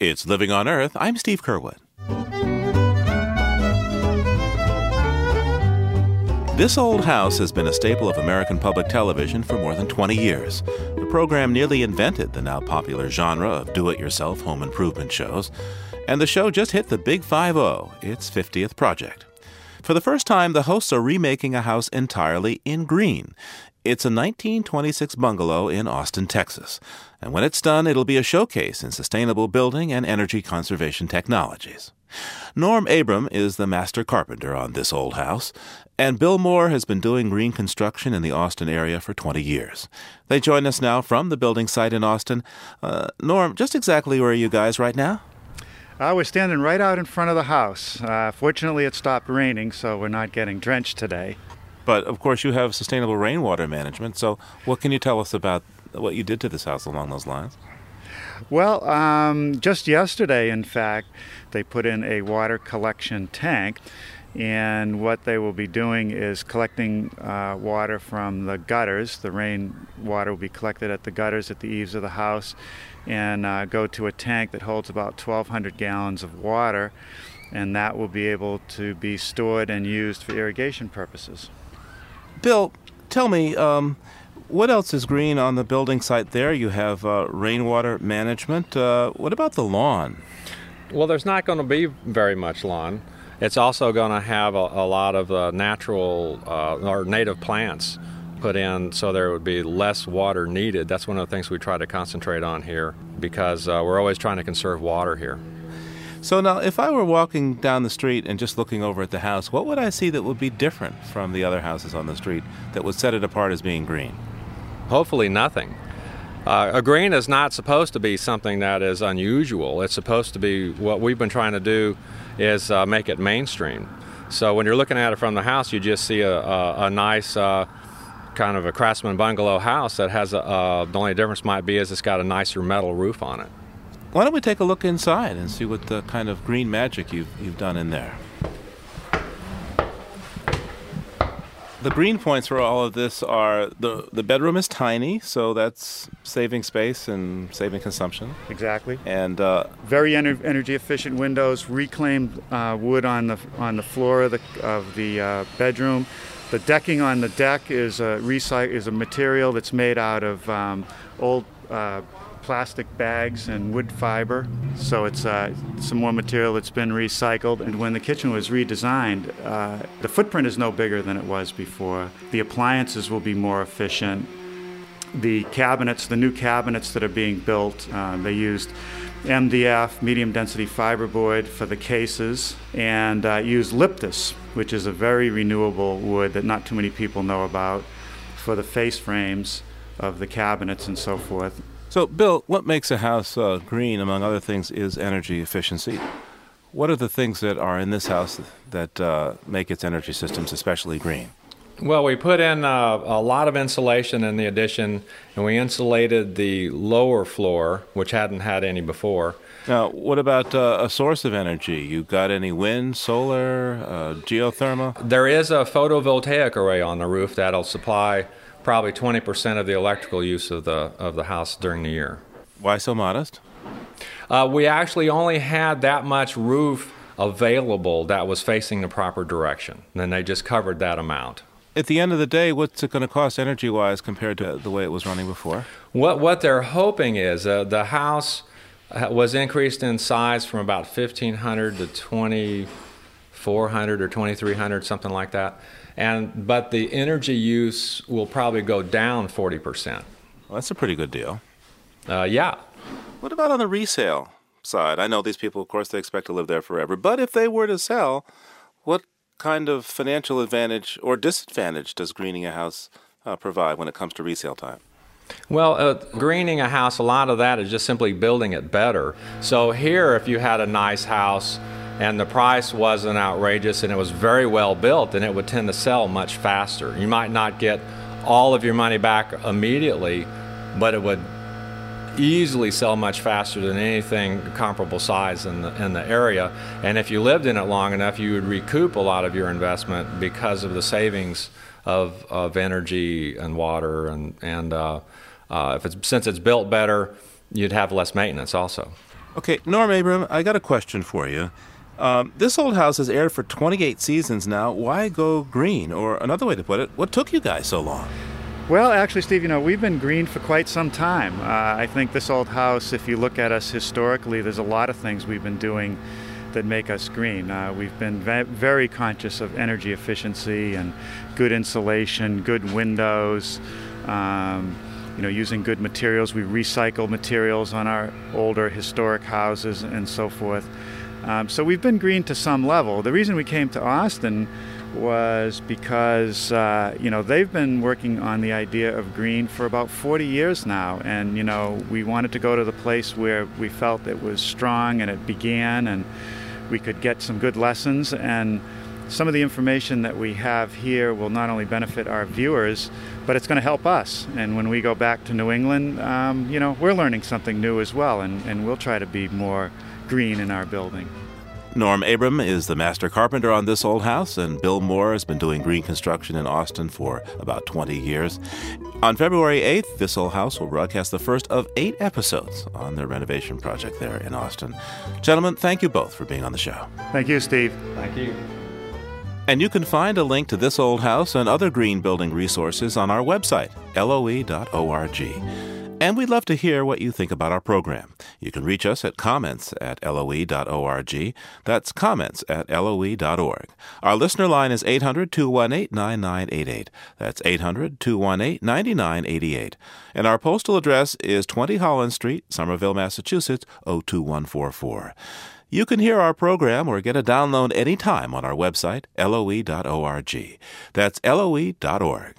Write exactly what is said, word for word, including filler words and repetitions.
It's Living on Earth. I'm Steve Curwood. This Old House has been a staple of American public television for more than twenty years. The program nearly invented the now popular genre of do-it-yourself home improvement shows, and the show just hit the big five oh, its fiftieth project. For the first time, the hosts are remaking a house entirely in green. It's a nineteen twenty-six bungalow in Austin, Texas. And when it's done, it'll be a showcase in sustainable building and energy conservation technologies. Norm Abram is the master carpenter on This Old House, and Bill Moore has been doing green construction in the Austin area for twenty years. They join us now from the building site in Austin. Uh, Norm, just exactly where are you guys right now? Uh, we're standing right out in front of the house. Uh, fortunately, it stopped raining, so we're not getting drenched today. But, of course, you have sustainable rainwater management, so what can you tell us about what you did to this house along those lines? Well, um, just yesterday, in fact, they put in a water collection tank, and what they will be doing is collecting uh, water from the gutters. The rain water will be collected at the gutters at the eaves of the house and uh, go to a tank that holds about twelve hundred gallons of water, and that will be able to be stored and used for irrigation purposes. Bill, tell me, um, what else is green on the building site there? You have uh, rainwater management. Uh, what about the lawn? Well, there's not going to be very much lawn. It's also going to have a, a lot of uh, natural uh, or native plants put in, so there would be less water needed. That's one of the things we try to concentrate on here, because uh, we're always trying to conserve water here. So now, if I were walking down the street and just looking over at the house, what would I see that would be different from the other houses on the street that would set it apart as being green? Hopefully nothing. Uh, a green is not supposed to be something that is unusual. It's supposed to be, what we've been trying to do is uh, make it mainstream. So when you're looking at it from the house, you just see a, a, a nice uh, kind of a Craftsman bungalow house that has a, uh, the only difference might be is it's got a nicer metal roof on it. Why don't we take a look inside and see what the kind of green magic you've, you've done in there? The green points for all of this are the the bedroom is tiny, so that's saving space and saving consumption. Exactly. And uh, very ener- energy efficient windows, reclaimed uh, wood on the on the floor of the of the uh, bedroom. The decking on the deck is a recy- is a material that's made out of um, old uh, plastic bags and wood fiber, so it's uh, some more material that's been recycled. And when the kitchen was redesigned, uh, the footprint is no bigger than it was before. The appliances will be more efficient. The cabinets, the new cabinets that are being built, uh, they used M D F, medium density fiberboard, for the cases, and uh, used Liptus, which is a very renewable wood that not too many people know about, for the face frames of the cabinets and so forth. So, Bill, what makes a house uh, green, among other things, is energy efficiency. What are the things that are in this house that uh, make its energy systems especially green? Well, we put in uh, a lot of insulation in the addition, and we insulated the lower floor, which hadn't had any before. Now, what about uh, a source of energy? You got any wind, solar, uh, geothermal? There is a photovoltaic array on the roof that'll supply probably twenty percent of the electrical use of the of the house during the year. Why so modest? Uh, we actually only had that much roof available that was facing the proper direction, and they just covered that amount. At the end of the day, what's it going to cost energy-wise compared to the way it was running before? What what they're hoping is uh, the house was increased in size from about fifteen hundred to twenty-four hundred or twenty-three hundred, something like that. And but the energy use will probably go down forty percent. Well, that's a pretty good deal. Uh, yeah. What about on the resale side? I know these people, of course, they expect to live there forever. But if they were to sell, what kind of financial advantage or disadvantage does greening a house uh, provide when it comes to resale time? Well, uh, greening a house, a lot of that is just simply building it better. So here, if you had a nice house and the price wasn't outrageous and it was very well built, then it would tend to sell much faster. You might not get all of your money back immediately, but it would easily sell much faster than anything comparable size in the, in the area. And if you lived in it long enough, you would recoup a lot of your investment because of the savings of, of energy and water. And, and uh, uh, if it's, since it's built better, you'd have less maintenance also. Okay, Norm Abram, I got a question for you. Um, this old house has aired for twenty-eight seasons now. Why go green? Or another way to put it, what took you guys so long? Well, actually, Steve, you know, we've been green for quite some time. Uh, I think this old house, if you look at us historically, there's a lot of things we've been doing that make us green. Uh, we've been ve- very conscious of energy efficiency and good insulation, good windows, um, you know, using good materials. We recycle materials on our older historic houses and so forth. Um, so we've been green to some level. The reason we came to Austin was because, uh, you know, they've been working on the idea of green for about forty years now. And, you know, we wanted to go to the place where we felt it was strong and it began and we could get some good lessons. And some of the information that we have here will not only benefit our viewers, but it's going to help us. And when we go back to New England, um, you know, we're learning something new as well. And, and we'll try to be more green in our building. Norm Abram is the master carpenter on this old house, and Bill Moore has been doing green construction in Austin for about twenty years. On February eighth, this old house will broadcast the first of eight episodes on their renovation project there in Austin. Gentlemen, thank you both for being on the show. Thank you, Steve. Thank you. And you can find a link to this old house and other green building resources on our website, L O E dot org. And we'd love to hear what you think about our program. You can reach us at comments at L O E dot org. That's comments at L O E dot org. Our listener line is eight hundred, two one eight, nine nine eight eight. That's eight hundred, two one eight, nine nine eight eight. And our postal address is twenty Holland Street, Somerville, Massachusetts, oh two one four four. You can hear our program or get a download anytime on our website, L O E dot org. That's L O E dot org.